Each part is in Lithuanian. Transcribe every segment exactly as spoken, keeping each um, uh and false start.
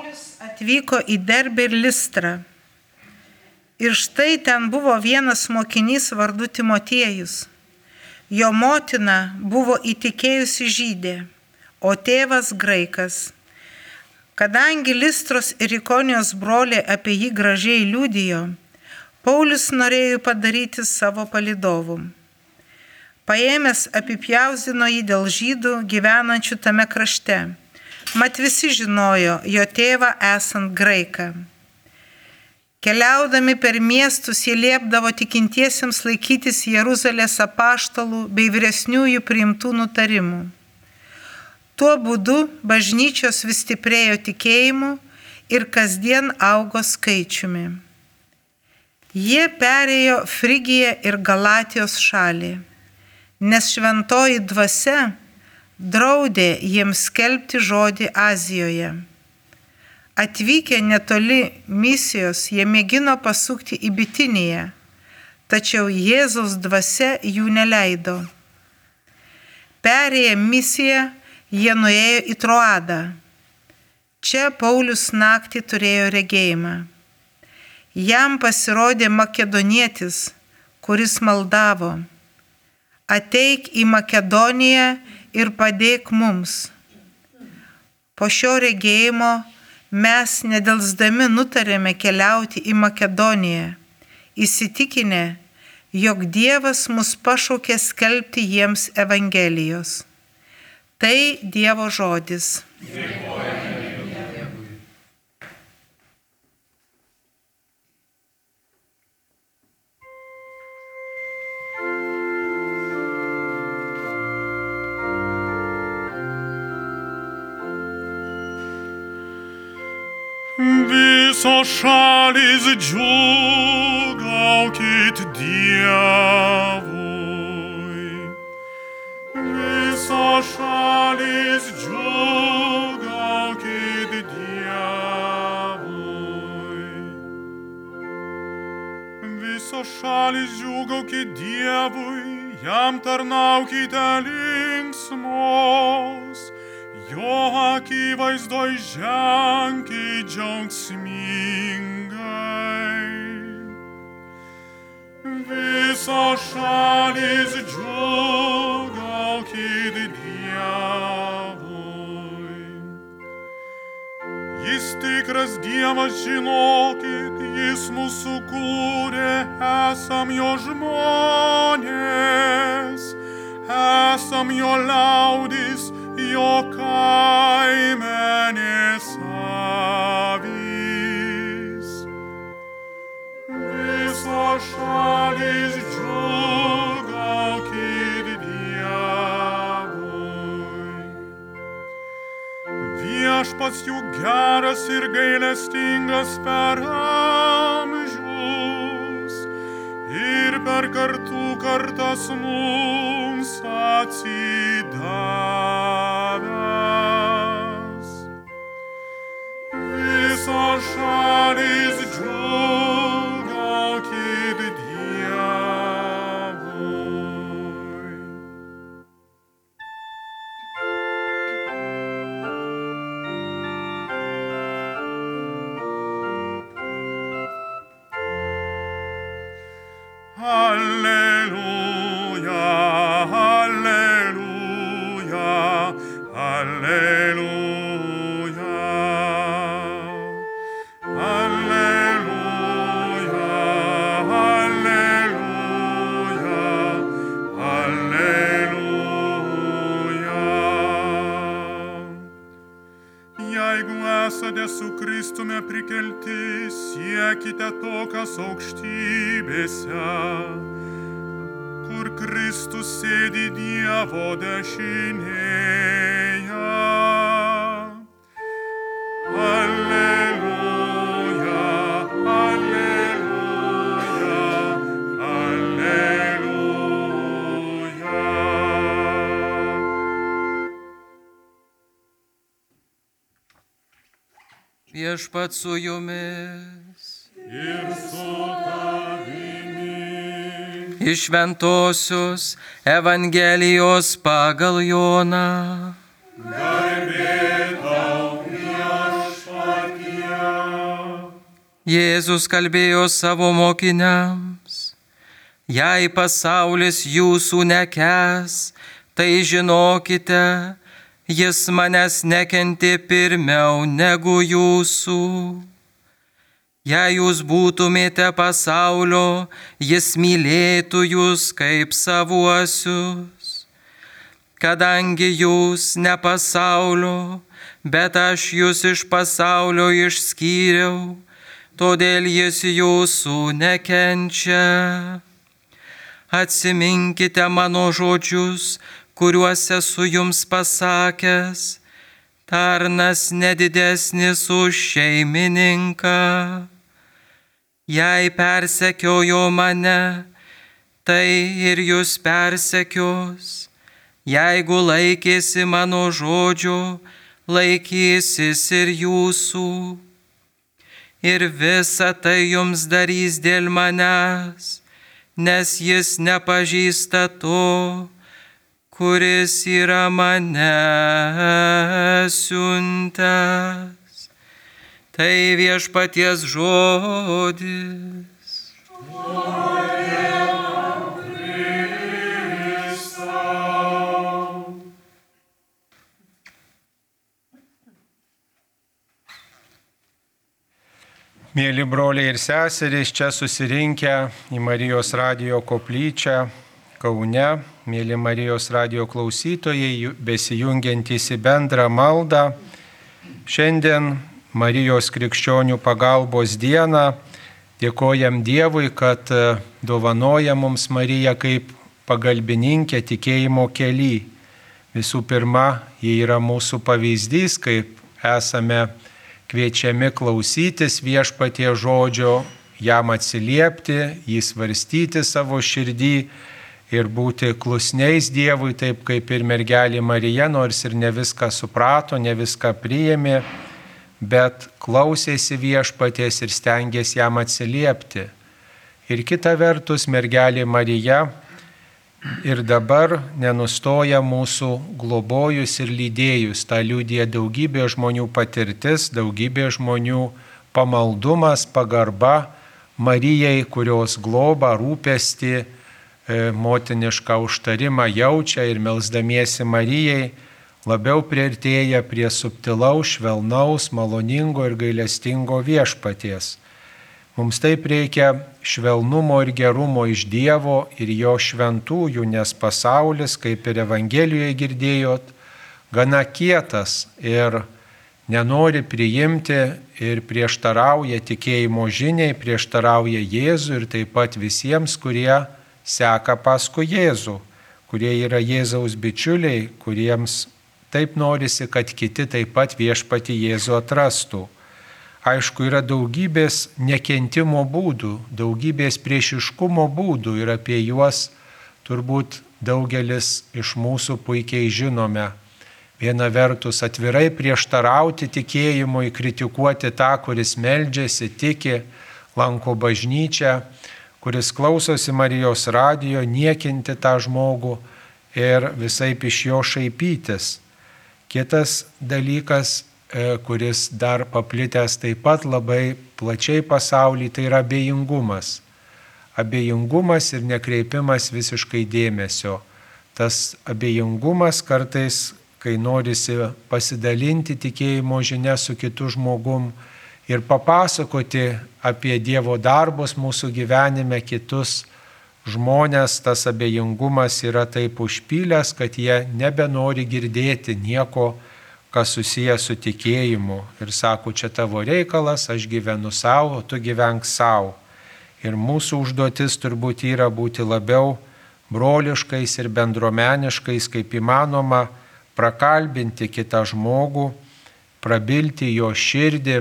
Paulius atvyko į Derbę ir Listrą. Ir štai ten buvo vienas mokinys vardu Timotiejus. Jo motina buvo įtikėjusi žydė, o tėvas graikas. Kadangi Listros ir Ikonijos broliai apie jį gražiai liudijo, Paulius norėjo padaryti savo palydovu. Paėmęs apipjausdino jį dėl žydų gyvenančių tame krašte, mat visi žinojo jo tėvą esant graiką. Keliaudami per miestus jie liepdavo tikintiesiems laikytis Jeruzalės apaštalų bei vyresniųjų priimtų nutarimų. Tuo būdu bažnyčios vis stiprėjo tikėjimu ir kasdien augo skaičiumi. Jie perėjo Frigiją ir Galatijos šalį, nes šventoji dvasia draudė jiems skelbti žodį Azijoje. Atvykę netoli misijos, jie mėgino pasukti į Bitiniją, tačiau Jėzaus dvasia jų neleido. Perėję misiją, jie nuėjo į Troadą. Čia Paulius naktį turėjo regėjimą. Jam pasirodė makedonietis, kuris maldavo: ateik į Makedoniją ir padėk mums. Po šio regėjimo mes nedelsdami nutarėme keliauti į Makedoniją, įsitikinę, jog Dievas mus pašaukė skelbti jiems Evangelijos. Tai Dievo žodis. Visos šalys džiūgaukit Dievui. Visos šalys džiūgaukit Dievui. Visos šalys džiūgaukit Dievui, jam tarnaukite linksmos. Jo akivaizdoj ženkit džiaugsmingai. Visos šalys džiūgaukit Dievui. Jis tikras Dievas, žinokit, jis mūsų kūrė, esam jo žmonės, esam jo liaudis, jo kaimenės avys. Visos šalys džiūgaukit Dievui. Viešpats jų geras ir gailestingas per amžius ir per kartų kartas mums atsidavęs. Visos šalys džiūgaukit Dievui. Alleluja, alleluja, alleluja. Alleluja, alleluja, alleluja. Jeigu esate su Kristumi prikelti, siekite to, kas aukštybėse, kur Kristus sėdi Dievo dešinėje. Alleluja, alleluja, alleluja. Viešpats su jumis. Ir su tavimi. Iš Šventosios Evangelijos pagal Joną. Garbė tau, Viešpatie. Jėzus kalbėjo savo mokiniams: jei pasaulis jūsų nekęs, tai žinokite, jis manęs nekentė pirmiau negu jūsų. Jei jūs būtumėte pasaulio, jis mylėtų jūs kaip savuosius. Kadangi jūs ne pasaulio, bet aš jūs iš pasaulio išskyriau, todėl jis jūsų nekenčia. Atsiminkite mano žodžius, kuriuos esu jums pasakęs: tarnas nedidesnis už šeimininką. Jei persekiojo mane, tai ir jūs persekios. Jeigu laikėsi mano žodžio, laikysis ir jūsų. Ir visa tai jums darys dėl manęs, nes jis nepažįsta to, kuris yra mane siuntęs. Tai viešpaties žodis. Mėly broliai ir seserys, čia susirinkę į Marijos radijo koplyčią Kaune, mėly Marijos radijo klausytojai, besijungiantys į bendrą maldą. Šiandien Marijos krikščionių pagalbos dieną dėkojam Dievui, kad dovanoja mums Mariją kaip pagalbininkė tikėjimo kely. Visų pirma, ji yra mūsų pavyzdys, kaip esame kviečiami klausytis viešpatie žodžio, jam atsiliepti, jį svarstyti savo širdį ir būti klusniais Dievui, taip kaip ir mergelė Marija, nors ir ne viską suprato, ne viską priėmė, bet klausėsi viešpaties ir stengėsi jam atsiliepti. Ir kita vertus, mergelė Marija ir dabar nenustoja mūsų globojus ir lydėjus. Ta liudija daugybė žmonių patirtis, daugybė žmonių pamaldumas, pagarba Marijai, kurios globą, rūpestį, motinišką užtarimą jaučia ir melsdamiesi Marijai labiau priartėja prie subtilaus, švelnaus, maloningo ir gailestingo viešpaties. Mums taip reikia švelnumo ir gerumo iš Dievo ir jo šventųjų, nes pasaulis, kaip ir Evangelijoje girdėjot, gana kietas ir nenori priimti ir prieštarauja tikėjimo žiniai, prieštarauja Jėzui ir taip pat visiems, kurie seka paskui Jėzų, kurie yra Jėzaus bičiuliai, kuriems taip norisi, kad kiti taip pat viešpatį Jėzų atrastų. Aišku, yra daugybės nekentimo būdų, daugybės priešiškumo būdų ir apie juos turbūt daugelis iš mūsų puikiai žinome. Viena vertus atvirai prieštarauti tikėjimui, kritikuoti tą, kuris meldžiasi, tiki, lanko bažnyčią, kuris klausosi Marijos radijo, niekinti tą žmogų ir visaip iš jo šaipytis. Kitas dalykas, kuris dar paplitęs taip pat labai plačiai pasaulyje, tai yra abejingumas. Abejingumas ir nekreipimas visiškai dėmesio. Tas abejingumas kartais, kai norisi pasidalinti tikėjimo žinia su kitu žmogum ir papasakoti apie Dievo darbus mūsų gyvenime kitus žmonės, tas abejingumas yra taip užpylęs, kad jie nebenori girdėti nieko, kas susiję su tikėjimu. Ir sako, čia tavo reikalas, aš gyvenu savo, tu gyvenk savo. Ir mūsų užduotis turbūt yra būti labiau broliškais ir bendruomeniškais, kaip įmanoma, prakalbinti kitą žmogų, prabilti jo širdį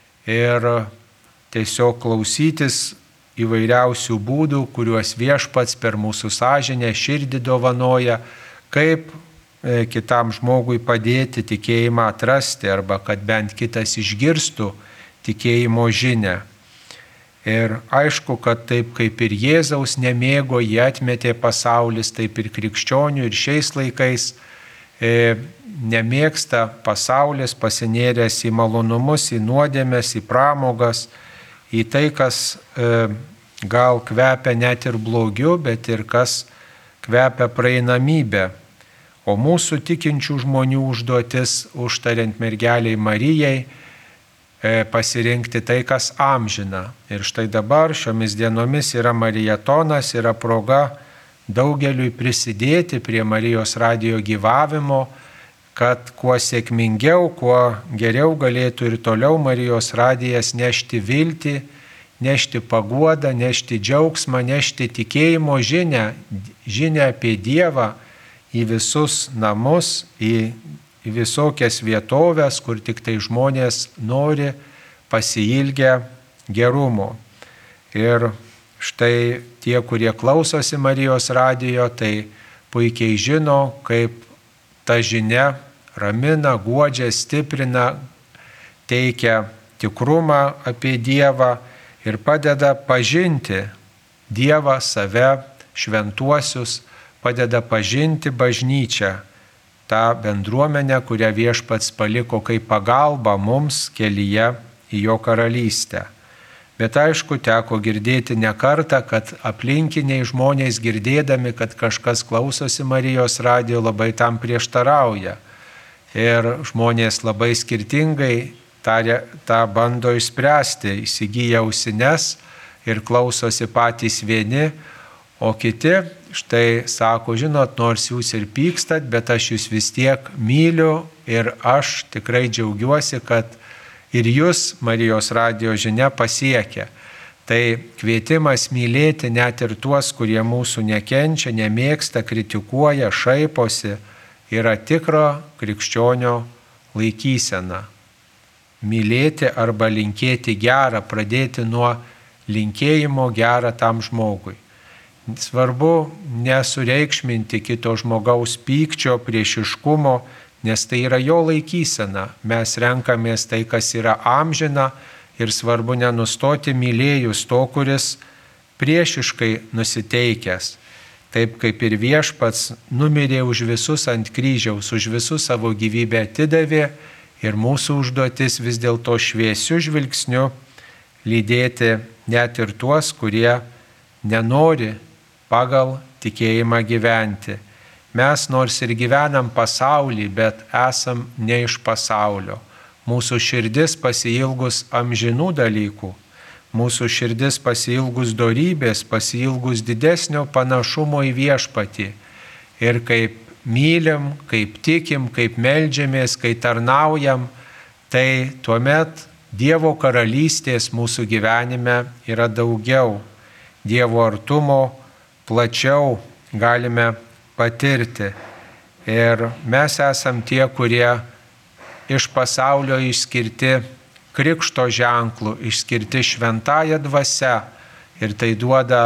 ir tiesiog klausytis įvairiausių būdų, kuriuos viešpats per mūsų sąžinę širdį dovanoja, kaip kitam žmogui padėti tikėjimą atrasti arba kad bent kitas išgirstų tikėjimo žinią. Ir aišku, kad taip kaip ir Jėzaus nemėgo, jį atmetė pasaulis, taip ir krikščionių ir šiais laikais e, nemėgsta pasaulis, pasinėręs į malonumus, į nuodėmes, į pramogas, į tai, kas e, gal kvepia net ir blogiu, bet ir kas kvepia praeinamybę. O mūsų tikinčių žmonių užduotis, užtariant mergeliai Marijai, pasirinkti tai, kas amžina. Ir štai dabar šiomis dienomis yra Marijatonas, yra proga daugeliui prisidėti prie Marijos radijo gyvavimo, kad kuo sėkmingiau, kuo geriau galėtų ir toliau Marijos radijas nešti viltį, nešti paguodą, nešti džiaugsmą, nešti tikėjimo žinią, žinią apie Dievą į visus namus, į į visokias vietovės, kur tik tai žmonės nori pasiilgę gerumo. Ir štai tie, kurie klausosi Marijos radijo, tai puikiai žino, kaip ta žinia ramina, guodžia, stiprina, teikia tikrumą apie Dievą ir padeda pažinti Dievą, save, šventuosius, padeda pažinti bažnyčią, tą bendruomenę, kurią Viešpats paliko kaip pagalba mums kelyje į jo karalystę. Bet aišku, teko girdėti ne kartą, kad aplinkiniai žmonės girdėdami, kad kažkas klausosi Marijos radijo, labai tam prieštarauja. Ir žmonės labai skirtingai tą, tą bando išspręsti, įsigyja ausines ir klausosi patys vieni, o kiti štai sako, žinot, nors jūs ir pykstat, bet aš jūs vis tiek myliu ir aš tikrai džiaugiuosi, kad ir jūs Marijos radijo žinia pasiekia. Tai kvietimas mylėti net ir tuos, kurie mūsų nekenčia, nemėgsta, kritikuoja, šaiposi, yra tikro krikščionio laikysena. Mylėti arba linkėti gerą, pradėti nuo linkėjimo gerą tam žmogui. Svarbu nesureikšminti kito žmogaus pykčio, priešiškumo, nes tai yra jo laikysena. Mes renkamės tai, kas yra amžina ir svarbu nenustoti mylėjus to, kuris priešiškai nusiteikęs. Taip kaip ir Viešpats numirė už visus ant kryžiaus, už visus savo gyvybę atidavė ir mūsų užduotis vis dėlto šviesiu žvilgsniu lydėti net ir tuos, kurie nenori pagal tikėjimą gyventi. Mes nors ir gyvenam pasaulį, bet esam ne iš pasaulio. Mūsų širdis pasiilgus amžinų dalykų, mūsų širdis pasiilgus dorybės, pasiilgus didesnio panašumo į Viešpatį. Ir kaip mylim, kaip tikim, kaip meldžiamės, kai tarnaujam, tai tuomet Dievo karalystės mūsų gyvenime yra daugiau. Dievo artumo plačiau galime patirti. Ir mes esam tie, kurie iš pasaulio išskirti krikšto ženklų, išskirti šventąją dvasią. Ir tai duoda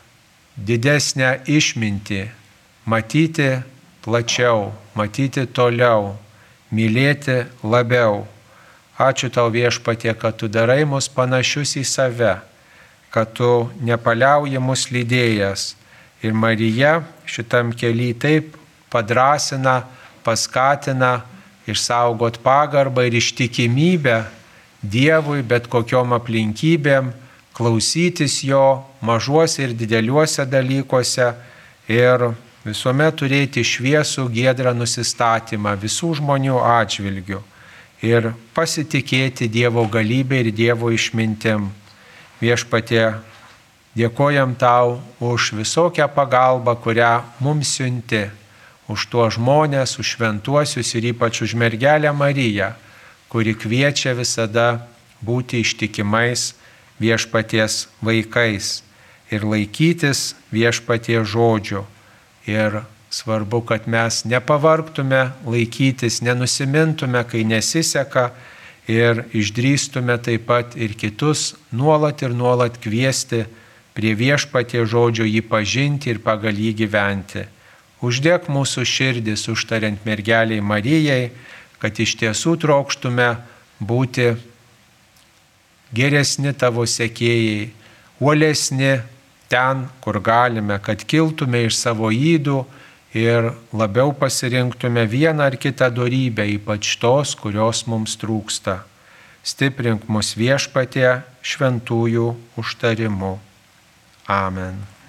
didesnę išmintį, matyti plačiau, matyti toliau, mylėti labiau. Ačiū tau, Viešpatie, kad tu darai mus panašius į save, kad tu nepaliauji mus lydėjęs. Ir Marija šitam kely taip padrasina, paskatina išsaugot pagarbą ir ištikimybę Dievui bet kokiom aplinkybėm, klausytis jo mažuose ir dideliuose dalykuose ir visuomet turėti šviesų giedrą nusistatymą visų žmonių atžvilgių ir pasitikėti Dievo galybę ir Dievo išmintim. Viešpatie, dėkojam tau už visokią pagalbą, kurią mums siunti, už tuos žmonės, už šventuosius ir ypač už mergelę Mariją, kuri kviečia visada būti ištikimais Viešpaties vaikais ir laikytis Viešpaties žodžių. Ir svarbu, kad mes nepavargtume laikytis, nenusimintume, kai nesiseka, ir išdrįstume taip pat ir kitus nuolat ir nuolat kviesti prie Viešpaties žodžio, jį pažinti ir pagal jį gyventi. Uždėk mūsų širdis, užtariant mergeliai Marijai, kad iš tiesų trokštume būti geresni tavo sekėjai, uolesni ten, kur galime, kad kiltume iš savo ydų ir labiau pasirinktume vieną ar kitą dorybę, ypač tos, kurios mums trūksta. Stiprink mus Viešpatie šventųjų užtarimu. Amen.